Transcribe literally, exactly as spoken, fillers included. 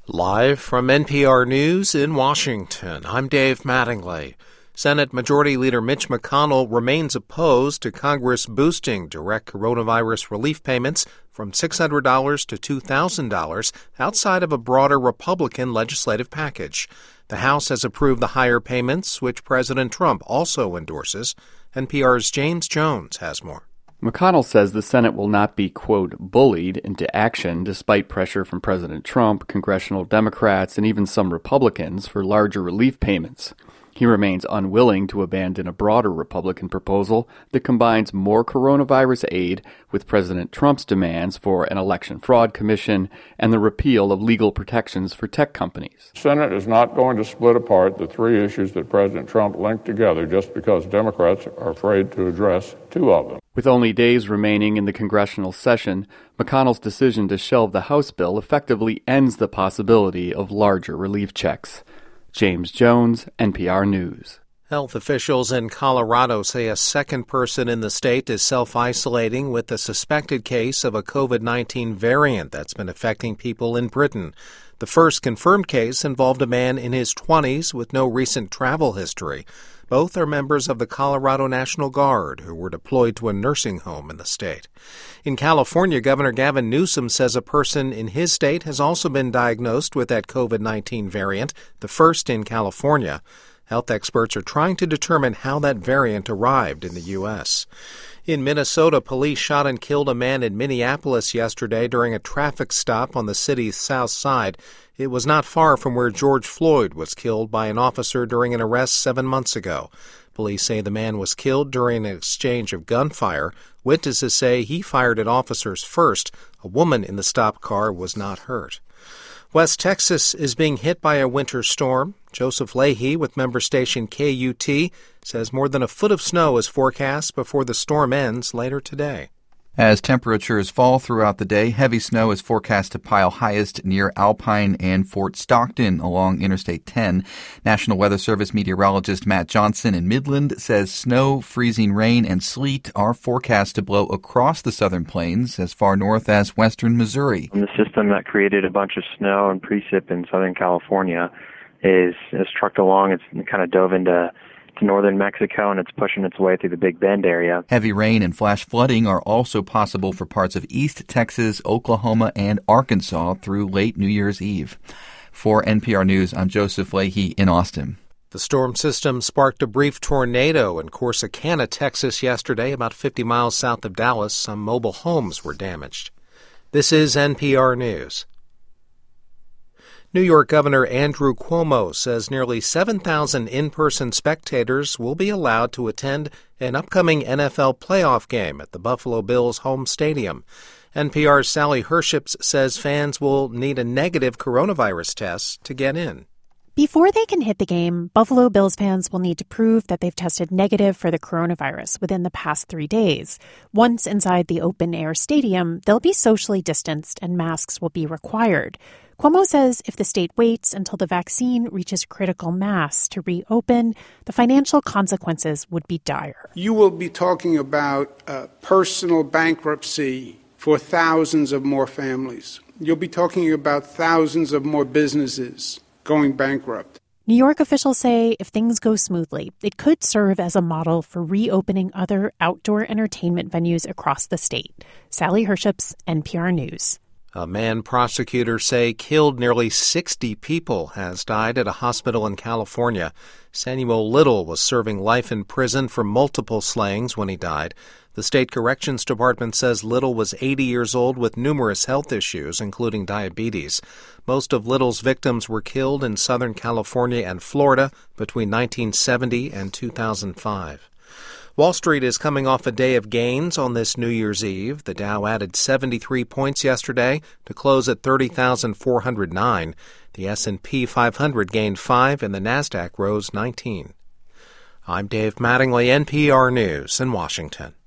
Live from N P R News in Washington, I'm Dave Mattingly. Senate Majority Leader Mitch McConnell remains opposed to Congress boosting direct coronavirus relief payments from six hundred dollars to two thousand dollars outside of a broader Republican legislative package. The House has approved the higher payments, which President Trump also endorses. N P R's James Jones has more. McConnell says the Senate will not be, quote, bullied into action despite pressure from President Trump, congressional Democrats, and even some Republicans for larger relief payments. He remains unwilling to abandon a broader Republican proposal that combines more coronavirus aid with President Trump's demands for an election fraud commission and the repeal of legal protections for tech companies. The Senate is not going to split apart the three issues that President Trump linked together just because Democrats are afraid to address two of them. With only days remaining in the congressional session, McConnell's decision to shelve the House bill effectively ends the possibility of larger relief checks. James Jones, N P R News. Health officials in Colorado say a second person in the state is self-isolating with a suspected case of a covid nineteen variant that's been affecting people in Britain. The first confirmed case involved a man in his twenties with no recent travel history. Both are members of the Colorado National Guard who were deployed to a nursing home in the state. In California, Governor Gavin Newsom says a person in his state has also been diagnosed with that covid nineteen variant, the first in California. Health experts are trying to determine how that variant arrived in the U S. In Minnesota, police shot and killed a man in Minneapolis yesterday during a traffic stop on the city's south side. It was not far from where George Floyd was killed by an officer during an arrest seven months ago. Police say the man was killed during an exchange of gunfire. Witnesses say he fired at officers first. A woman in the stopped car was not hurt. West Texas is being hit by a winter storm. Joseph Leahy with member station K U T says more than a foot of snow is forecast before the storm ends later today. As temperatures fall throughout the day, heavy snow is forecast to pile highest near Alpine and Fort Stockton along Interstate ten. National Weather Service meteorologist Matt Johnson in Midland says snow, freezing rain, and sleet are forecast to blow across the southern plains as far north as western Missouri. The system that created a bunch of snow and precip in Southern California is, is trucked along. It's kind of dove into to northern Mexico, and it's pushing its way through the Big Bend area. Heavy rain and flash flooding are also possible for parts of East Texas, Oklahoma, and Arkansas through late New Year's Eve. For N P R News, I'm Joseph Leahy in Austin. The storm system sparked a brief tornado in Corsicana, Texas yesterday, about fifty miles south of Dallas. Some mobile homes were damaged. This is N P R News. New York Governor Andrew Cuomo says nearly seven thousand in-person spectators will be allowed to attend an upcoming N F L playoff game at the Buffalo Bills' home stadium. N P R's Sally Herships says fans will need a negative coronavirus test to get in. Before they can hit the game, Buffalo Bills fans will need to prove that they've tested negative for the coronavirus within the past three days. Once inside the open-air stadium, they'll be socially distanced and masks will be required. Cuomo says if the state waits until the vaccine reaches critical mass to reopen, the financial consequences would be dire. You will be talking about uh, personal bankruptcy for thousands of more families. You'll be talking about thousands of more businesses going bankrupt. New York officials say if things go smoothly, it could serve as a model for reopening other outdoor entertainment venues across the state. Sally Herships, N P R News. A man prosecutors say killed nearly sixty people has died at a hospital in California. Samuel Little was serving life in prison for multiple slayings when he died. The state corrections department says Little was eighty years old with numerous health issues, including diabetes. Most of Little's victims were killed in Southern California and Florida between nineteen seventy and two thousand five. Wall Street is coming off a day of gains on this New Year's Eve. The Dow added seventy-three points yesterday to close at thirty thousand four hundred nine. The S and P five hundred gained five and the Nasdaq rose nineteen. I'm Dave Mattingly, N P R News in Washington.